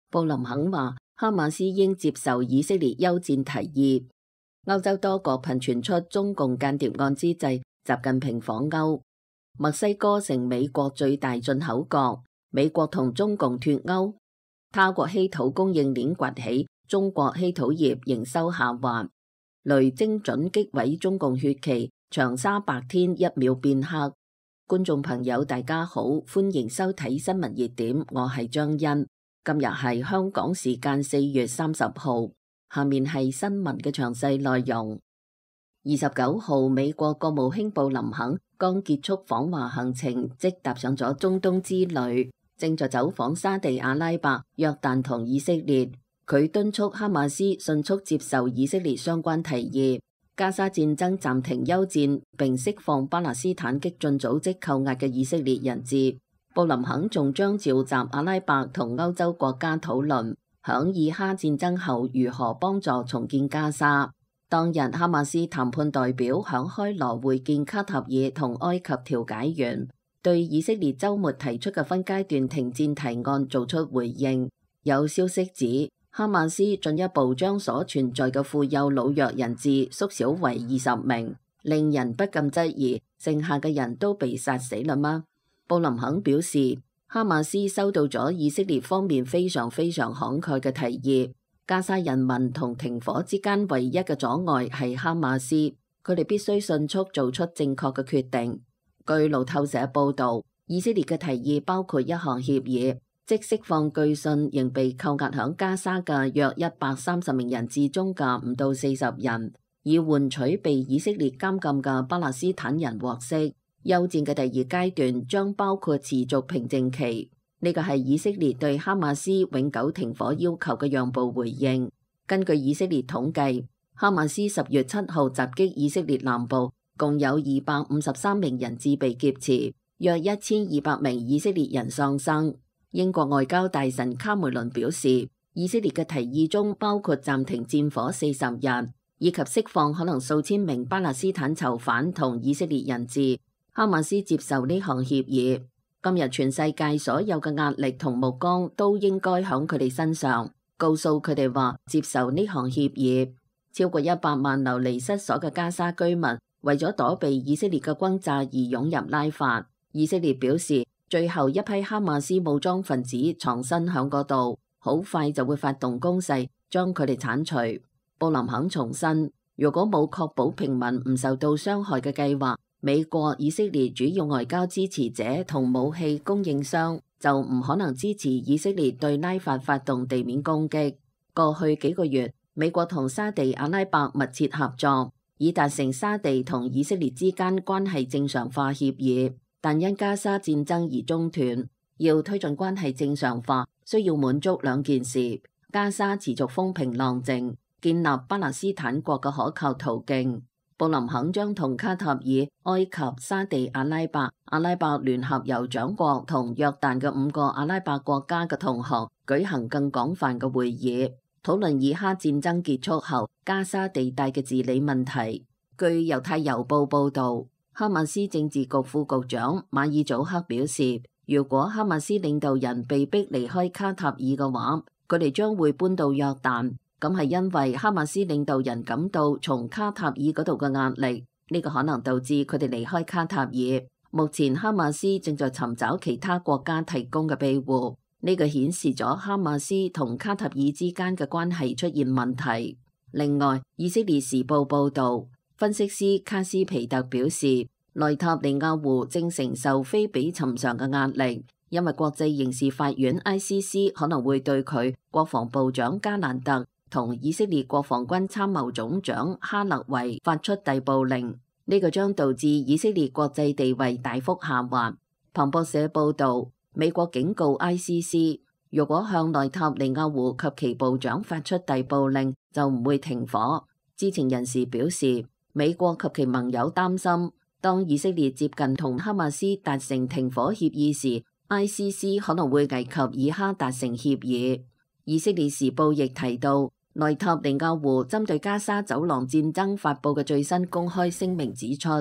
布林肯話，哈馬斯應接受以色列休戰提議。歐洲多國頻傳出中共間諜案之際，習近平訪歐。墨西哥成美國最大進口國，美國同中共脫歐。他國稀土供應鏈崛起，中國稀土業營收下滑。雷精準擊毀中共血旗，長沙白天一秒變黑。觀眾朋友大家好，歡迎收睇新聞熱點，我係張欣。今日係香港時間4月30號，下面係新聞嘅詳細內容。29號，美國國務卿布林肯剛結束訪華行程，即踏上咗中東之旅，正在走訪沙地阿拉伯、約旦同以色列。佢敦促哈馬斯迅速接受以色列相關提議，加沙戰爭暫停休戰，並釋放巴勒斯坦激進組織扣押嘅以色列人質。布林肯仲將召集阿拉伯同歐洲國家討論響以哈戰爭後如何幫助重建加沙。當日哈馬斯談判代表響開羅會見卡塔爾同埃及調解員，對以色列週末提出嘅分階段停戰提案做出回應。有消息指，哈馬斯進一步將所存在嘅富有老弱人質縮小為20名，令人不禁質疑，剩下嘅人都被殺死啦嗎？布林肯表示，哈馬斯收到咗以色列方面非常慷慨嘅提議，加沙人民同停火之間唯一嘅阻礙係哈馬斯，佢哋必須迅速做出正確嘅決定。據路透社報導，以色列嘅提議包括一項協議，即釋放據信仍被扣押響加沙嘅約130名人質中嘅5到40人，以換取被以色列監禁嘅巴勒斯坦人獲釋。休戰嘅第二階段將包括持續平靜期，呢個係以色列對哈馬斯永久停火要求嘅讓步回應。根據以色列統計，哈馬斯10月7號襲擊以色列南部，共有253名人質被劫持，約1200名以色列人喪生。英國外交大臣卡梅倫表示，以色列嘅提議中包括暫停戰火40日，以及釋放可能數千名巴勒斯坦囚犯同以色列人質。哈馬斯接受呢項協議，今日全世界所有嘅壓力同目光都應該響佢哋身上，告訴佢哋話接受呢項協議。超過100萬流離失所嘅加沙居民為咗躲避以色列嘅轟炸而湧入拉法。以色列表示，最後一批哈馬斯武裝分子藏身響嗰度，好快就會發動攻勢將佢哋剷除。布林肯重申，如果冇確保平民唔受到傷害嘅計劃，美國、以色列主要外交支持者同武器供應商就唔可能支持以色列對拉法發動地面攻擊。過去幾個月，美國同沙地阿拉伯密切合作，以達成沙地同以色列之間關係正常化協議，但因加沙戰爭而中斷。要推進關係正常化，需要滿足兩件事：加沙持續風平浪靜，建立巴勒斯坦國嘅可靠途徑。布林肯將同卡塔爾、埃及、沙地阿拉伯、阿拉伯聯合酋長國同約旦嘅5個阿拉伯國家嘅同行舉行更廣泛嘅會議，討論以哈戰爭結束後加沙地帶嘅治理問題。據猶太郵報報導，哈馬斯政治局副局長馬爾祖克表示，如果哈馬斯領導人被逼離開卡塔爾嘅話，佢哋將會搬到約旦。咁係因為哈馬斯領導人感到從卡塔爾嗰度嘅壓力，呢個可能導致佢哋離開卡塔爾。目前哈馬斯正在尋找其他國家提供嘅庇護，呢個顯示咗哈馬斯同卡塔爾之間嘅關係出現問題。另外，以色列時報報導，分析師卡斯皮特表示，內塔尼亞胡正承受非比尋常嘅壓力，因為國際刑事法院 ICC 可能會對佢、國防部長加蘭特同以色列國防軍參謀總長哈勒維發出逮捕令，呢個將導致以色列國際地位大幅下滑。彭博社報導，美國警告 ICC， 如果向內塔尼亞胡及其部長發出逮捕令，就唔會停火。知情人士表示，美國及其盟友擔心，當以色列接近同哈馬斯達成停火協議時， ICC 可能會危及以哈達成協議。以色列時報亦提到，內塔尼亞胡針對加沙走廊戰爭發布嘅最新公開聲明指出，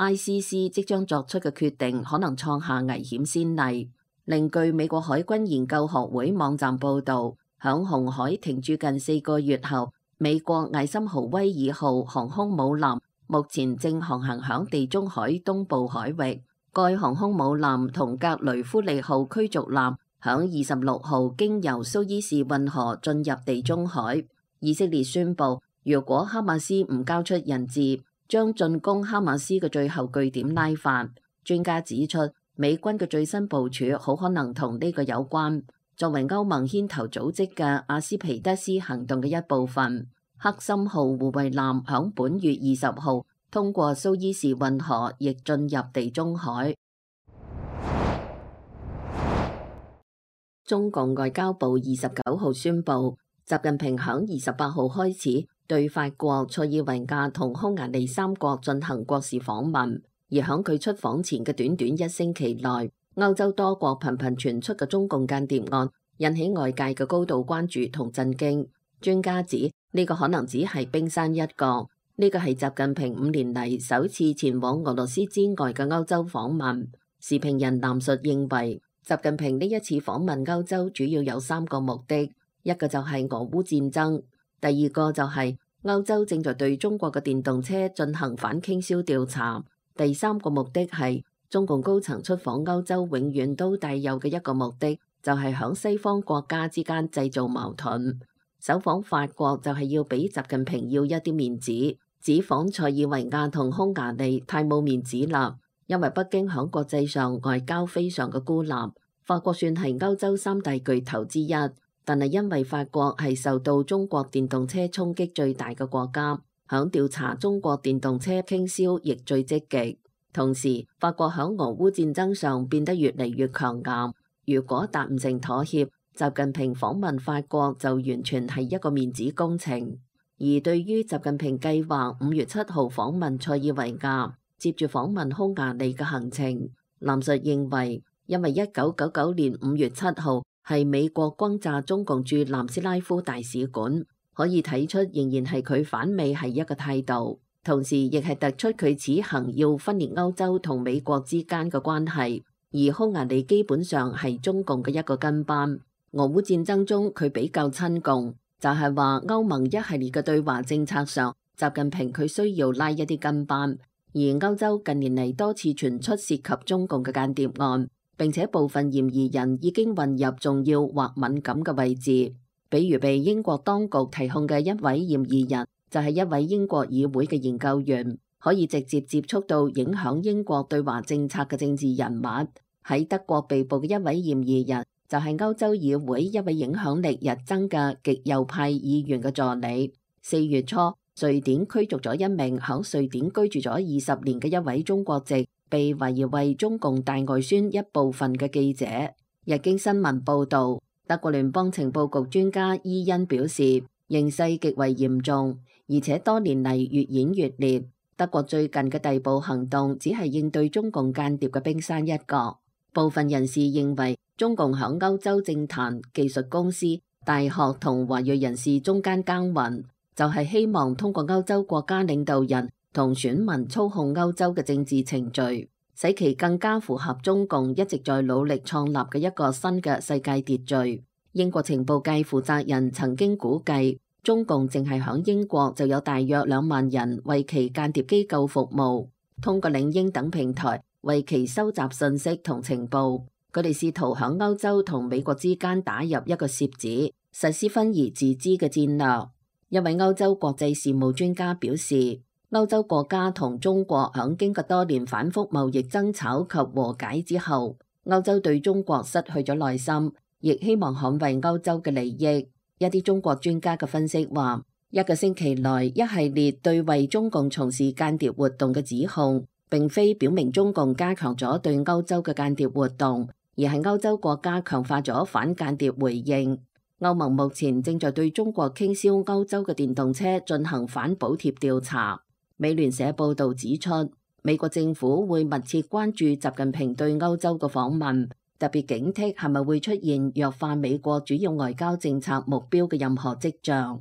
ICC 即將作出嘅決定可能創下危險先例。另據美國海軍研究學會網站報導， 響紅海停駐近4個月後，美國艾森豪威爾號航空母艦目前正航行響地中海東部海域。該航空母艦同格雷夫利號驅逐艦響26號經由蘇伊士運河進入地中海。以色列宣布，如果哈馬斯唔交出人質，將進攻哈馬斯嘅最後據點拉法。專家指出，美軍嘅最新部署好可能同呢個有關。作為歐盟牽頭組織嘅阿斯皮德斯行動嘅一部分，黑森號護衛艦響本月20號通過蘇伊士運河，亦進入地中海。中共外交部29號宣布，習近平響28號開始對法國、塞爾維亞同匈牙利3國進行國事訪問。而響佢出訪前嘅短短1星期內，歐洲多國頻頻傳出嘅中共間諜案，引起外界嘅高度關注同震驚。專家指呢個可能只係冰山一角，呢個係習近平5年嚟首次前往俄羅斯之外嘅歐洲訪問。時評人藍述認為，習近平呢一次訪問歐洲主要有3個目的，一個就係俄烏戰爭，第二個就係歐洲正在對中國嘅電動車進行反傾銷調查。第3個目的係中共高層出訪歐洲永遠都帶有嘅一個目的，就係響西方國家之間製造矛盾。首訪法國就係要俾習近平要一啲面子，只訪塞爾維亞同匈牙利太冇面子啦，因為北京響國際上外交非常嘅孤立。法國算係歐洲3大巨頭之一，但係因為法國係受到中國電動車衝擊最大嘅國家，響調查中國電動車傾銷亦最積極。同時，法國響俄烏戰爭上變得越嚟越強硬。如果達唔成妥協，習近平訪問法國就完全係一個面子工程。而對於習近平計劃5月7號訪問塞爾維亞，接住訪問匈牙利嘅行程，藍述認為，因為1999年5月7號係美國轟炸中共駐南斯拉夫大使館，可以睇出仍然係佢反美係一個態度，同時亦係突出佢此行要分裂歐洲同美國之間嘅關係。而匈牙利基本上係中共嘅一個跟班。俄烏戰爭中佢比較親共，就係話歐盟一系列嘅對華政策上，習近平佢需要拉一啲跟班。而歐洲近年嚟多次傳出涉及中共嘅間諜案，並且部分嫌疑人已經混入重要或敏感嘅位置，比如被英國當局提控嘅一位嫌疑人，就係一位英國議會嘅研究員，可以直接接觸到影響英國對華政策嘅政治人物。喺德國被捕嘅一位嫌疑人，就係歐洲議會一位影響力日增嘅極右派議員嘅助理。4月初，瑞典驅逐咗一名響瑞典居住咗20年嘅一位中國籍，被懷疑為中共大外宣一部分嘅記者。日經新聞報道，德國聯邦情報局專家伊恩表示，形勢極為嚴重，而且多年嚟越演越烈。德國最近嘅逮捕行動只係應對中共間諜嘅冰山一角。部分人士認為，中共響歐洲政壇、技術公司、大學同華裔人士中間耕耘，就係希望通過歐洲國家領導人同選民操控歐洲嘅政治程序，使其更加符合中共一直在努力創立嘅一個新嘅世界秩序。英國情報界負責人曾經估計，中共淨係響英國就有大約2萬人為其間諜機構服務，通過領英等平台為其收集信息同情報。佢哋試圖響歐洲同美國之間打入一個楔子，實施分而治之嘅戰略。一位歐洲國際事務專家表示，歐洲國家同中國響經過多年反覆貿易爭吵及和解之後，歐洲對中國失去咗耐心，亦希望捍衛歐洲嘅利益。一啲中國專家嘅分析話，1個星期內一系列對為中共從事間諜活動嘅指控，並非表明中共加強咗對歐洲嘅間諜活動，而係歐洲國家強化咗反間諜回應。歐盟目前正在對中國傾銷歐洲嘅電動車進行反補貼調查。美聯社報導指出，美國政府會密切關注習近平對歐洲嘅訪問，特別警惕係咪會出現弱化美國主要外交政策目標嘅任何跡象。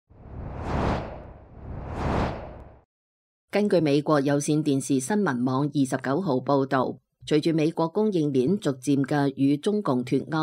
根據美國有線電視新聞網29號報導，隨住美國供應鏈逐漸嘅與中共脫鈎，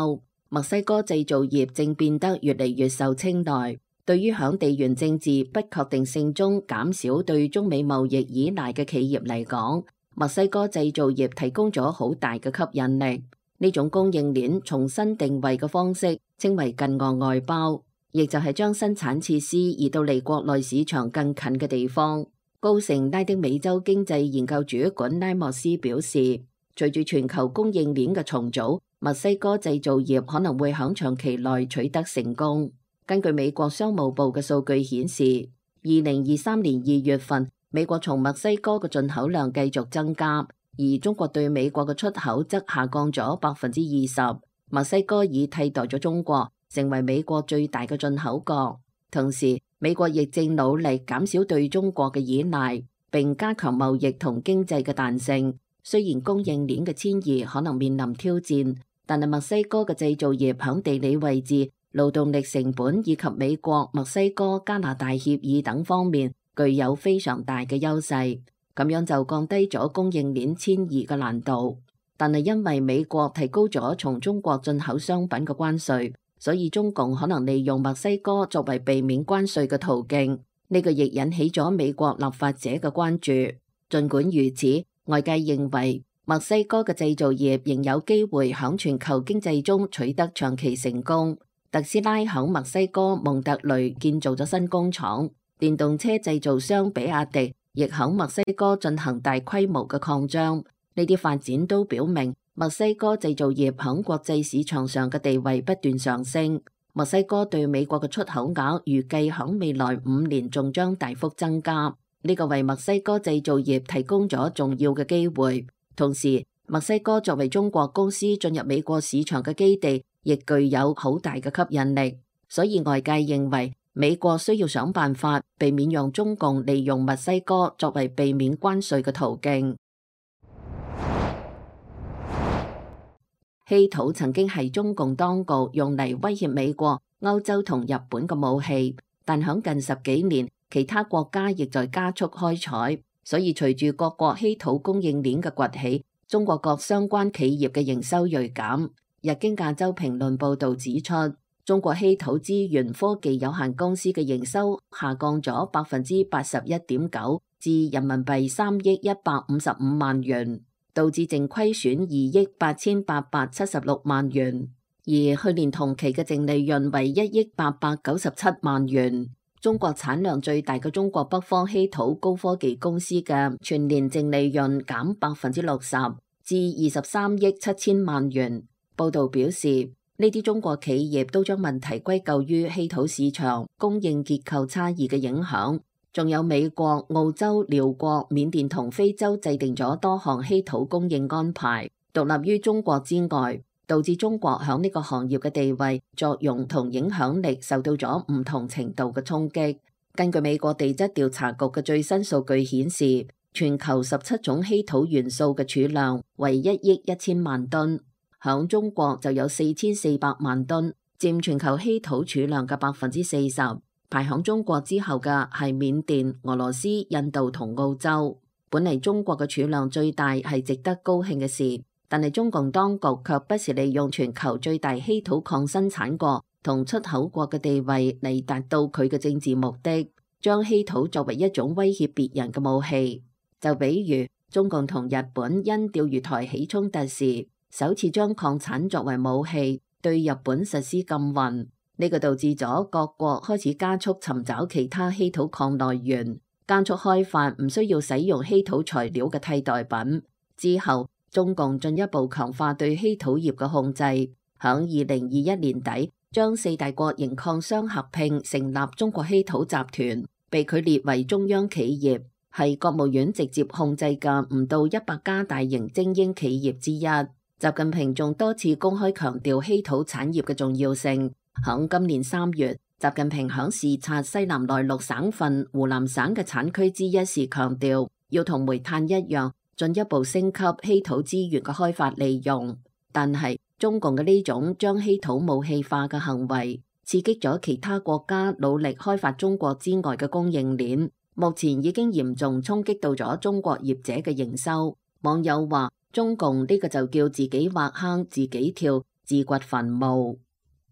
墨西哥製造業正變得越嚟越受青睞。對於響地緣政治不確定性中減少對中美貿易依賴嘅企業嚟講，墨西哥製造業提供咗好大嘅吸引力。呢種供應鏈重新定位嘅方式稱為近岸外包，亦就係將生產設施移到離國內市場更近嘅地方。高盛拉丁美洲經濟研究主管拉莫斯表示，隨住全球供應鏈嘅重組，墨西哥製造業可能會響長期內取得成功。根據美國商務部嘅數據顯示，2023年2月份，美國從墨西哥嘅進口量繼續增加，而中國對美國嘅出口則下降咗20%。墨西哥已替代咗中國，成為美國最大嘅進口國。同時，美國亦正努力減少對中國嘅依賴，並加強貿易同經濟嘅彈性。雖然供應鏈嘅遷移可能面臨挑戰，但係墨西哥嘅製造業響地理位置、勞動力成本以及美國、墨西哥、加拿大協議等方面具有非常大嘅優勢，咁樣就降低咗供應鏈遷移嘅難度。但係因為美國提高咗從中國進口商品嘅關稅，所以中共可能利用墨西哥作為避免關稅嘅途徑。呢個亦引起咗美國立法者嘅關注。儘管如此，外界認為墨西哥嘅製造業仍有機會響全球經濟中取得長期成功。特斯拉響墨西哥蒙特雷建造咗新工廠，電動車製造商比亞迪亦響墨西哥進行大規模嘅擴張。呢啲發展都表明墨西哥製造業響國際市場上嘅地位不斷上升。墨西哥對美國嘅出口額預計響未來5年仲將大幅增加，呢個為墨西哥製造業提供咗重要嘅機會。同時，墨西哥作為中國公司進入美國市場嘅基地，亦具有好大嘅吸引力。所以外界認為美國需要想辦法避免讓中共利用墨西哥作為避免關稅嘅途徑。稀土曾經係中共當局用嚟威脅美國、歐洲同日本嘅武器，但響近10幾年，其他國家亦在加速開採。所以隨住各國稀土供應鏈嘅崛起，中國各相關企業嘅營收銳減。日經亞洲評論報導指出，中國稀土資源科技有限公司嘅營收下降咗81.9%至人民幣3億155萬元，導致淨虧損2億8876萬元，而去年同期嘅淨利潤為1億897萬元。中國產量最大嘅中國北方稀土高科技公司嘅全年淨利潤減60%至23億7千萬元。報導表示，呢啲中國企業都將問題歸咎於稀土市場供應結構差異嘅影響。仲有美國、澳洲、寮國、緬甸同非洲制定咗多項稀土供應安排，獨立於中國之外，導致中國響呢個行業嘅地位、作用同影響力受到咗唔同程度嘅衝擊。根據美國地質調查局嘅最新數據顯示，全球17種稀土元素嘅儲量為1億1千萬噸，響中國就有4400萬噸，佔全球稀土儲量嘅40%。排響中國之後嘅係緬甸、俄羅斯、印度同澳洲。本嚟中國嘅儲量最大係值得高興嘅事，但係中共當局卻不時利用全球最大稀土礦生產國同出口國嘅地位嚟達到佢嘅政治目的，將稀土作為一種威脅別人嘅武器。就比如中共同日本因釣魚台起衝突時，首次將礦產作為武器，對日本實施禁運。呢個導致咗各國開始加速尋找其他稀土礦來源，加速開發唔需要使用稀土材料嘅替代品。之後，中共進一步強化對稀土業嘅控制，響2021年底將4大國營礦商合併成立中國稀土集團，被佢列為中央企業，係國務院直接控制嘅唔到100家大型精英企業之一。習近平仲多次公開強調稀土產業嘅重要性。響今年3月，習近平響視察西南內陸省份湖南省嘅產區之一時強調，要同煤炭一樣，進一步升級稀土資源嘅開發利用。但係中共嘅呢種將稀土武器化嘅行為，刺激咗其他國家努力開發中國之外嘅供應鏈，目前已經嚴重衝擊到咗中國業者嘅營收。網友話，中共呢個就叫自己挖坑自己跳， 自掘墳墓。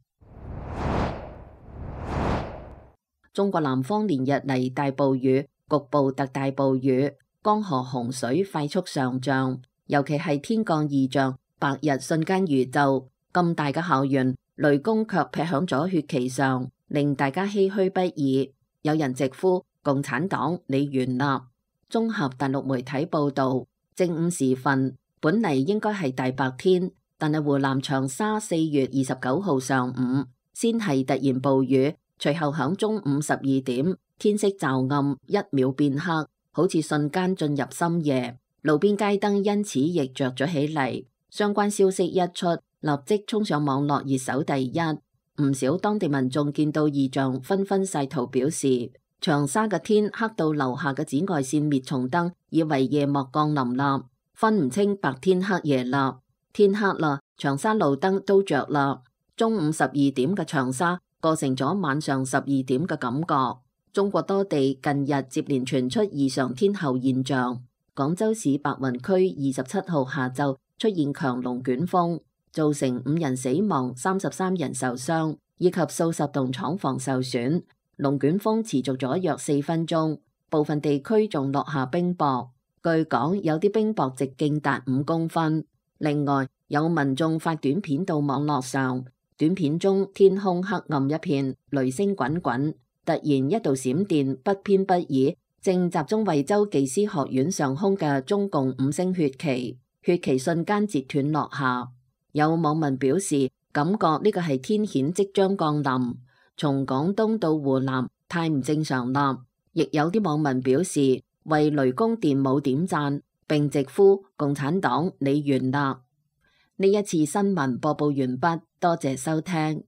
中國南方連日嚟大暴雨，局部特大暴雨，江河洪水快速上漲，尤其係天降異象，白日瞬間如晝，咁大嘅校園，雷公卻劈響咗血旗上，令大家唏噓不已。有人直呼共產黨你完啦！綜合大陸媒體報道，正午時分，本嚟應該係大白天，但係湖南長沙4月29號上午，先係突然暴雨，隨後響中午12點，天色驟暗，一秒變黑，好似瞬間進入深夜。路邊街燈因此亦着咗起嚟。相關消息一出，立即衝上網絡熱搜第一。唔少當地民眾見到異象，紛紛晒圖表示，長沙嘅天黑到樓下嘅紫外線滅蟲燈以為夜幕降臨啦，分唔清白天黑夜啦。天黑啦，長沙路燈都着啦。中午12點嘅長沙過成咗晚上12點嘅感覺。中國多地近日接連傳出異常天候現象。廣州市白雲區27號下晝出現強龍捲風，造成5人死亡、33人受傷，以及數十棟廠房受損。龍捲風持續咗約4分鐘，部分地區仲落下冰雹。據講有啲冰雹直徑達5公分。另外有民眾發短片到網絡上，短片中天空黑暗一片，雷聲滾滾，突然一道閃電不偏不倚，正集中惠州技師學院上空嘅中共5星血旗，血旗瞬間截斷落下。有網民表示，感覺呢個係天譴即將降臨，從廣東到湖南太唔正常啦。亦有啲網民表示為雷公電母點讚，並直呼共產黨你完啦。呢一次新聞播報完畢，多謝收聽。